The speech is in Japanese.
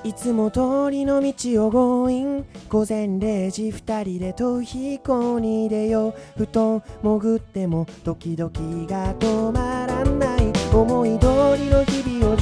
いつも通りの道を強引、午前0時2人で逃避行に出よう。布団潜ってもドキドキが止まらない。思い通りの日々を